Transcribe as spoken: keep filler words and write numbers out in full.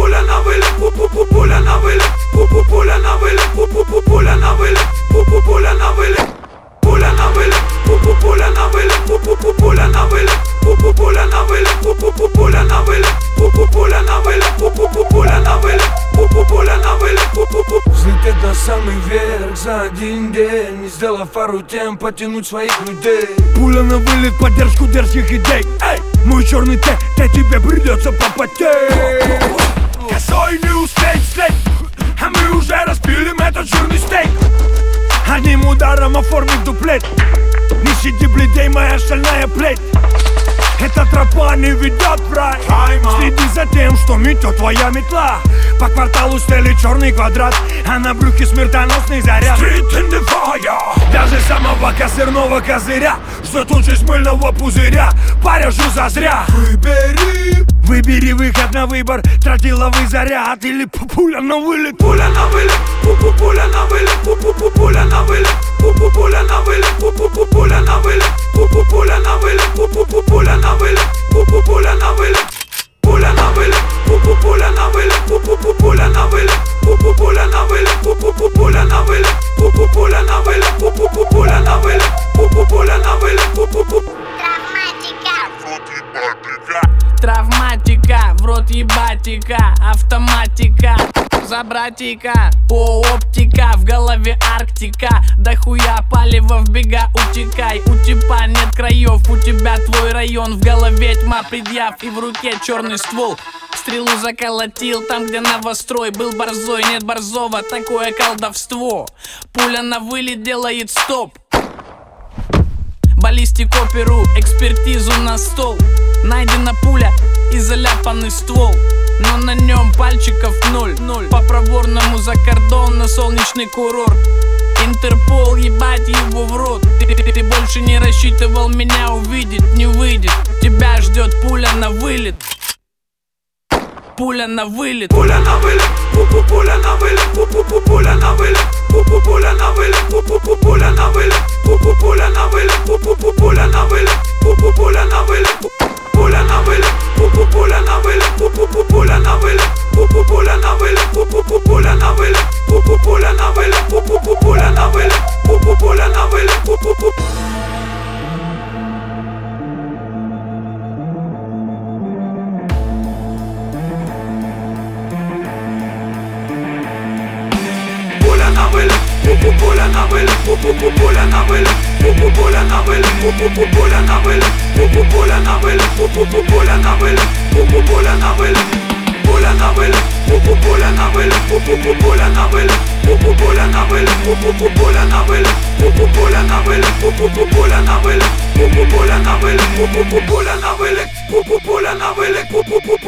пуля на вылет, пуля на вылет, пуля на вылет, пуля на вылет, пуля на вылет, пуля на вылет, пуля на вылет, пуля на вылет, пуля на вылет, пуля на вылет, пуля на вылет, пуля на вылет, пуля на вылет. Взлететь на самый верх за один день, не сделав пару тем, потянуть своих людей. Пуля на вылет, поддержку дерзких идей. Эй, мой черный Т, Т тебе придется попотеть. Косой не успеть встать, а мы уже распилим этот жирный стейк. Одним ударом оформить дуплет. Не сиди бледей, моя шальная плеть. Эта тропа не ведет в рай. Следи за тем, что метет твоя метла. По кварталу стелит черный квадрат, а на брюхе смертоносный заряд. Street in the fire. Даже самого козырного козыря ждет участь мыльного пузыря. Порежу зазря. Выбери, выбери выход на выбор. Тротиловый заряд или пуля на вылет. Пуля на вылет, пуля на вылет, пуля на вылет, пуля на вылет, пуля на вылет, пуля на вылет, пуля на вылет, пуля на вылет, пуля на вылет, пуля на вылет, пуля на вылет, пуля на вылет, пуля на вылет, пуля на вылет, пуля на вылет, пуля на вылет. Травматика, в рот ебатика, автоматика, за братика, о, оптика, в голове Арктика, дохуя палева в бега, утекай, у типа нет краев, у тебя твой район, в голове тьма предъяв и в руке черный ствол. Стрелу заколотил там, где новострой. Был борзой, нет борзого, такое колдовство. Пуля на вылет делает стоп. Баллистику перу, экспертизу на стол. Найдена пуля и заляпанный ствол, но на нем пальчиков ноль. По проворному за кордон на солнечный курорт. Интерпол, ебать его в рот. Ты, ты, ты больше не рассчитывал меня увидеть, не выйдет. Тебя ждет пуля на вылет. Пуля на вылет. Пуля на вылет, пуля на вылет, пуля на вылет, пуля на вылет, пуля на вылет, пуля на вылет, пуля на вылет, пуля на вылет, пуля на вылет, пуля на вылет, пуля на вылет, пуля на вылет, пуля на вылет, пуля на вылет, пуля на вылет, пуля на вылет. Пуля на вылет, пуля на вылет, пуля на вылет, пуля на вылет, пуля на вылет, пуля на вылет, пуля на вылет, пуля на вылет, пуля на вылет, пуля на вылет, пуля на вылет, пуля на вылет, пуля на вылет, пуля на вылет, пуля на вылет, пуля на вылет, пуля на вылет, пуля на вылет, пуля на вылет.